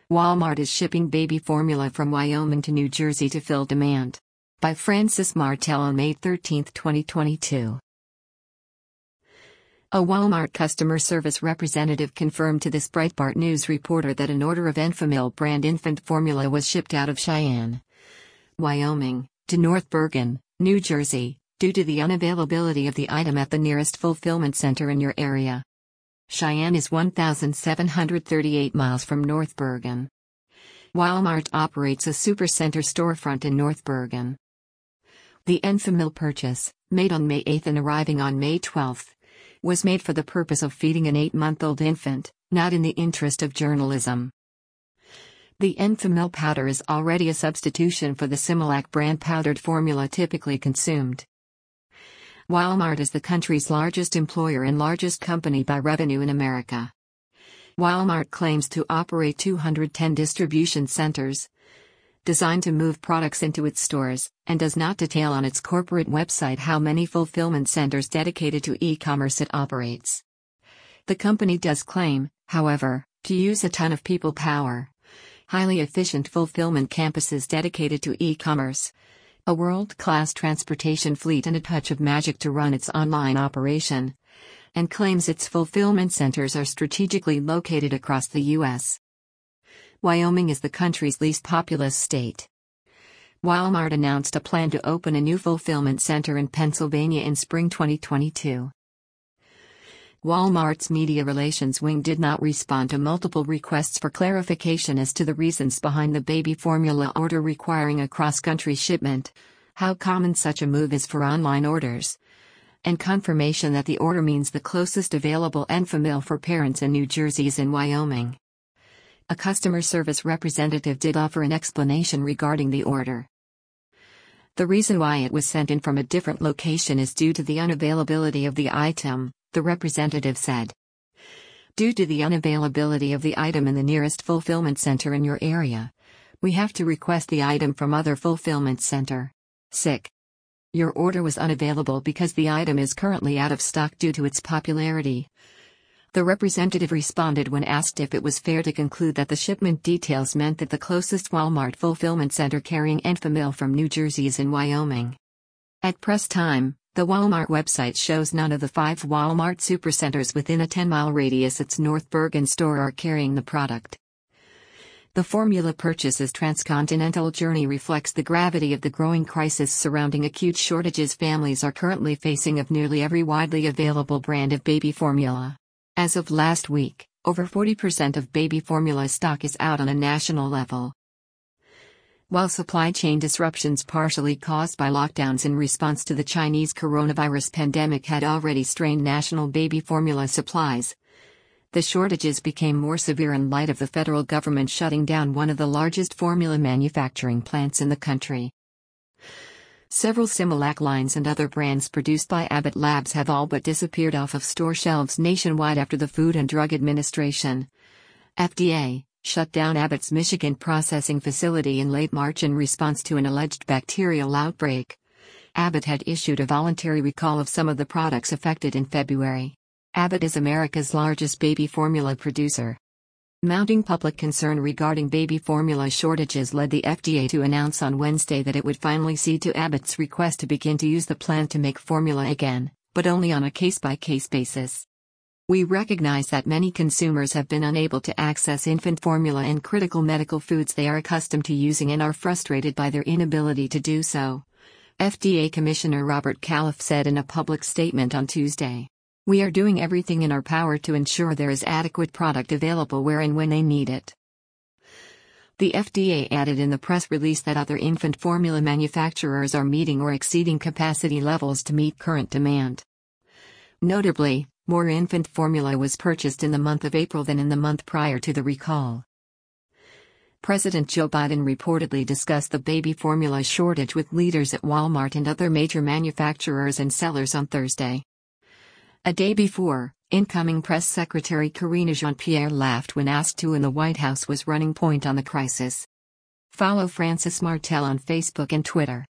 Walmart is shipping baby formula from Wyoming to New Jersey to fill demand. By Francis Martel on May 13, 2022. A Walmart customer service representative confirmed to this Breitbart News reporter that an order of Enfamil brand infant formula was shipped out of Cheyenne, Wyoming, to North Bergen, New Jersey, due to the unavailability of the item at the nearest fulfillment center in your area. Cheyenne is 1,738 miles from North Bergen. Walmart operates a supercenter storefront in North Bergen. The Enfamil purchase, made on May 8 and arriving on May 12, was made for the purpose of feeding an 8-month-old infant, not in the interest of journalism. The Enfamil powder is already a substitution for the Similac brand powdered formula typically consumed. Walmart is the country's largest employer and largest company by revenue in America. Walmart claims to operate 210 distribution centers, designed to move products into its stores, and does not detail on its corporate website how many fulfillment centers dedicated to e-commerce it operates. The company does claim, however, to use a ton of people power, highly efficient fulfillment campuses dedicated to e-commerce, a world-class transportation fleet and a touch of magic to run its online operation, and claims its fulfillment centers are strategically located across the U.S. Wyoming is the country's least populous state. Walmart announced a plan to open a new fulfillment center in Pennsylvania in spring 2022. Walmart's media relations wing did not respond to multiple requests for clarification as to the reasons behind the baby formula order requiring a cross-country shipment, how common such a move is for online orders, and confirmation that the order means the closest available Enfamil for parents in New Jersey is in Wyoming. A customer service representative did offer an explanation regarding the order. The reason why it was sent in from a different location is due to the unavailability of the item, the representative said. Due to the unavailability of the item in the nearest fulfillment center in your area, we have to request the item from other fulfillment center. Sick. Your order was unavailable because the item is currently out of stock due to its popularity. The representative responded when asked if it was fair to conclude that the shipment details meant that the closest Walmart fulfillment center carrying Enfamil from New Jersey is in Wyoming. At press time, the Walmart website shows none of the 5 Walmart supercenters within a 10-mile radius its North Bergen store are carrying the product. The formula purchase's transcontinental journey reflects the gravity of the growing crisis surrounding acute shortages families are currently facing of nearly every widely available brand of baby formula. As of last week, over 40% of baby formula stock is out on a national level. While supply chain disruptions partially caused by lockdowns in response to the Chinese coronavirus pandemic had already strained national baby formula supplies, the shortages became more severe in light of the federal government shutting down one of the largest formula manufacturing plants in the country. Several Similac lines and other brands produced by Abbott Labs have all but disappeared off of store shelves nationwide after the Food and Drug Administration, FDA, shut down Abbott's Michigan processing facility in late March in response to an alleged bacterial outbreak. Abbott had issued a voluntary recall of some of the products affected in February. Abbott is America's largest baby formula producer. Mounting public concern regarding baby formula shortages led the FDA to announce on Wednesday that it would finally cede to Abbott's request to begin to use the plant to make formula again, but only on a case-by-case basis. We recognize that many consumers have been unable to access infant formula and critical medical foods they are accustomed to using and are frustrated by their inability to do so, FDA Commissioner Robert Califf said in a public statement on Tuesday. We are doing everything in our power to ensure there is adequate product available where and when they need it. The FDA added in the press release that other infant formula manufacturers are meeting or exceeding capacity levels to meet current demand. Notably, more infant formula was purchased in the month of April than in the month prior to the recall. President Joe Biden reportedly discussed the baby formula shortage with leaders at Walmart and other major manufacturers and sellers on Thursday. A day before, incoming Press Secretary Karine Jean-Pierre laughed when asked who in the White House was running point on the crisis. Follow Francis Martel on Facebook and Twitter.